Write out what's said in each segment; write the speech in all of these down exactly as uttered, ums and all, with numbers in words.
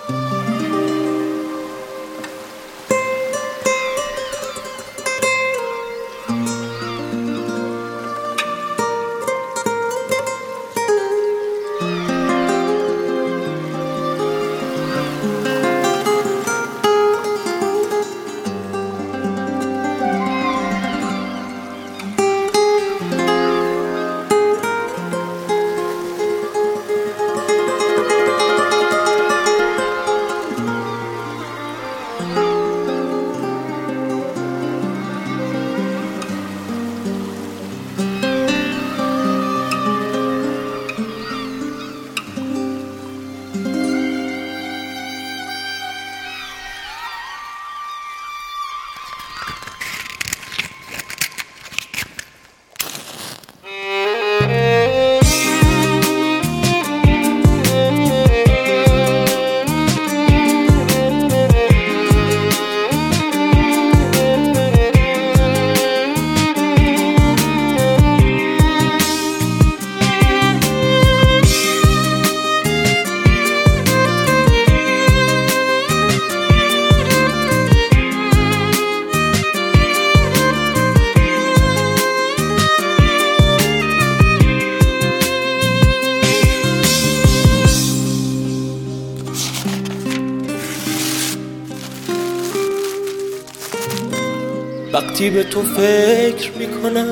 وقتی به تو فکر میکنم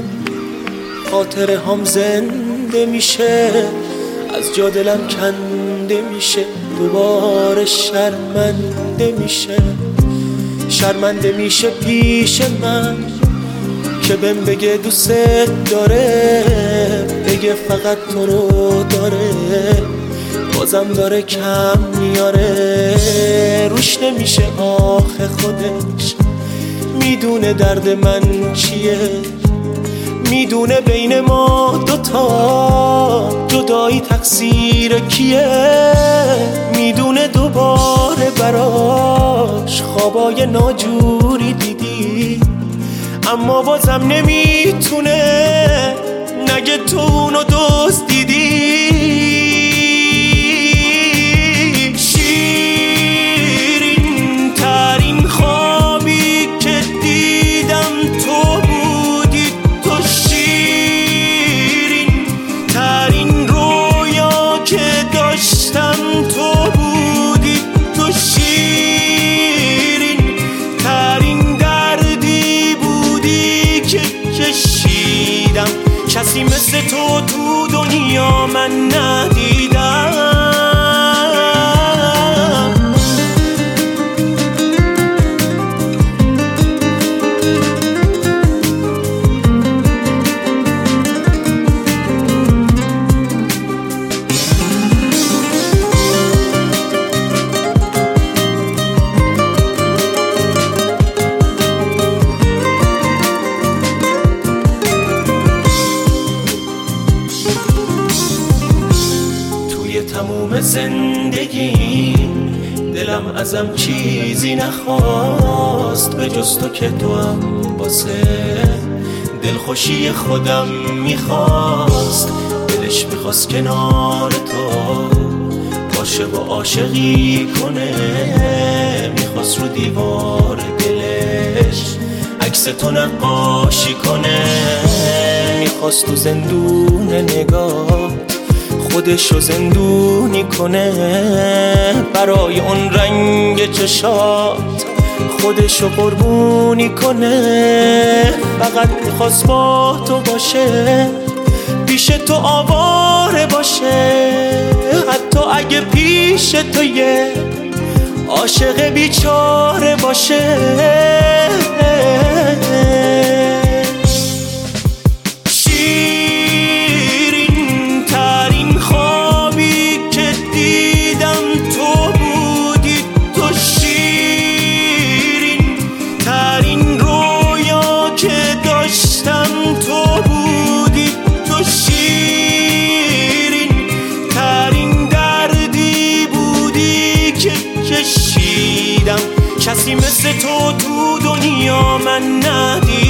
خاطره هم زنده میشه، از جا دلم کنده میشه، دوباره شرمنده میشه. شرمنده میشه پیش من که بهم بگه دوست داره، بگه فقط تو رو داره، بازم داره کم میاره. روش نمیشه آخه خودش میدونه درد من چیه، میدونه بین ما دوتا جدایی تقصیر کیه، میدونه دوباره براش خوابای ناجوری دیدی، اما بازم نمیتونه نگه تو اونو دوست دیدی. کسی مثل تو تو دنیا من ندیدم. تموم زندگی دلم ازم چیزی نخواست به جز تو که تو هم واسه دلخوشی خودم میخواست. دلش میخواست کنار تو باشه و عاشقی کنه، میخواست رو دیوار دلش عکس تو نقاشی کنه، میخواست تو زندون نگاه خودشو زندونی کنه، برای اون رنگ چشات خودشو قربونی کنه. فقط میخواست با تو باشه، پیش تو آواره باشه، حتی اگه پیش تو یه عاشق بیچاره باشه. کسی مثل تو تو دنیا من ندیدم.